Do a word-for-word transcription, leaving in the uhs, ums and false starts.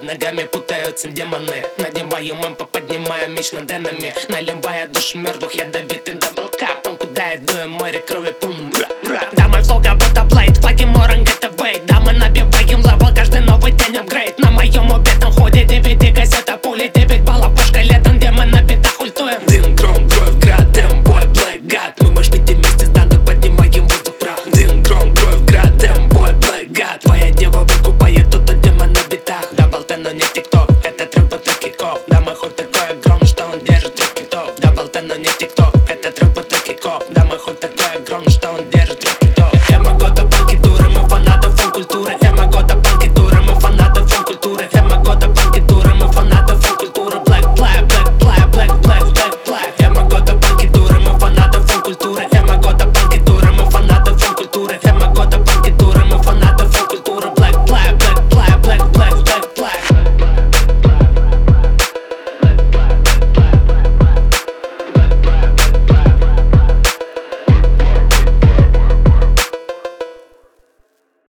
ногами путаются демоны. Надеваем импо, поднимаем меч над энами. Наливая душу мертвых, ядовитый даблкап. Он куда я дую, море крови, пум. Да, мой флоу, как будто блейд, плаги моранг, это